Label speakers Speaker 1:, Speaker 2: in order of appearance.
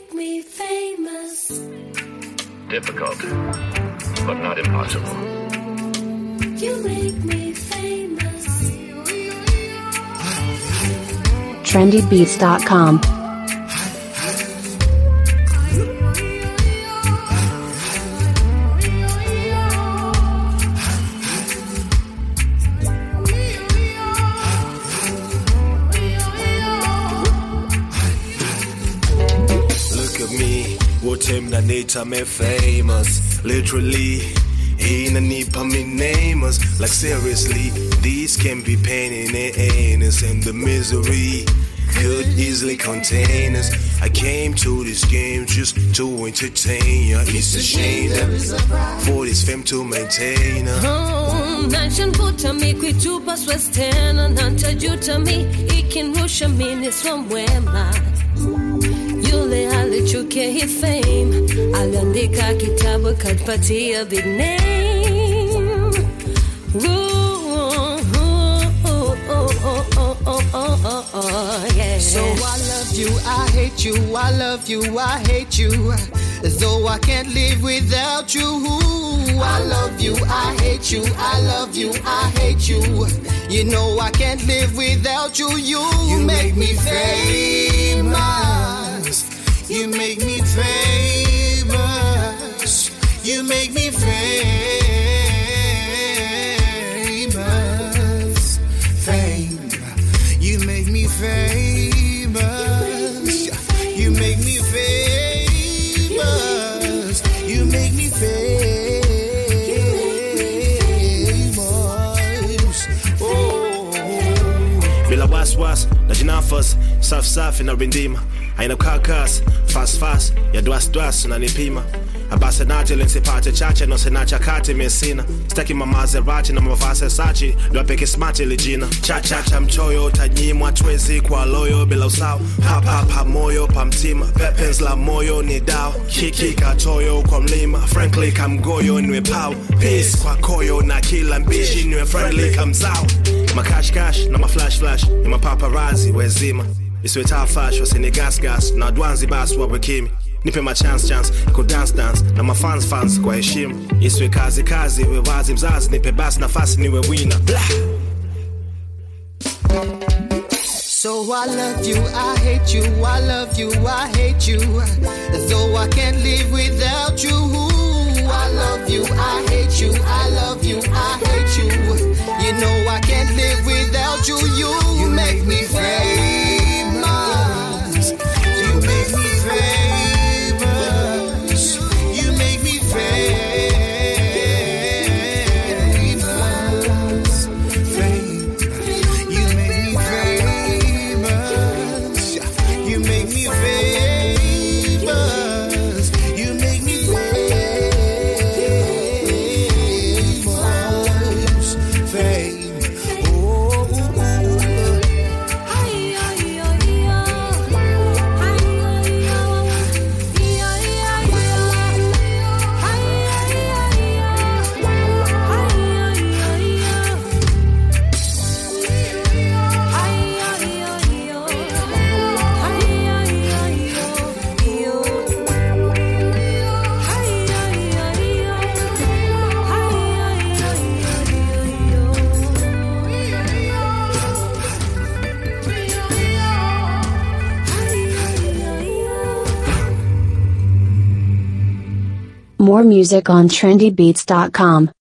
Speaker 1: make me famous.
Speaker 2: Difficult, but not impossible.
Speaker 1: You make me famous.
Speaker 3: trendybeats.com.
Speaker 4: Wotemnanita me famous, literally. Inanipa me namers, like seriously. These can be pain in the anus, and the misery could easily contain us. I came to this game just to entertain ya. It's a shame that for this fame to maintain her.
Speaker 1: Nanshan puta mi kwitupa swestena nantajuta mi ikinrusha mini swamwema. Yule alichukia hii fame, aliandika kitabu kapatia big name. Yeah.
Speaker 5: So I love you, I hate you, I love you, I hate you. As though I can't live without you. I love you, I hate you, I love you, I hate you. You know I can't live without you. You make me famous. You make me famous. You make me famous. Fame. You make me famous. You make me famous. You make me famous. Oh.
Speaker 4: Bila was, na jinafas, saf na rindima. Aina kakas, fast, ya dwas na nipima. Abasa nati lensipate chache no senacha kati mesina. Staki Maserati na mavase sachi, dwa peke smart legina. Cha mchoyo tanyimwa twezi kwa loyo bila usao. Pa moyo pa mtima, pepens la moyo ni dao. Kiki katoyo kwa mlima, frankly kamgoyo niwe pao. Peace kwa koyo na kila mbishi niwe friendly kamzao. Makash na maflash, ni mapaparazzi wezima. Iswe tafash wasini gas na dwanzi bas wa kimi. Nipe ma chance iko dance na ma fans kwa heshima. Iswe kazi we wazi mzazi nipe bas nafasi niwe winner.
Speaker 5: So I love you, I hate you, I love you, I hate you. As though I can't live without you. I love you, I hate you, I love you, I hate you. You know I can't live without you. You make me famous. You make me famous. You make me famous. Fame. You make me famous. You make me famous. You make me famous. Fame. Oh.
Speaker 3: More music on trendybeats.com.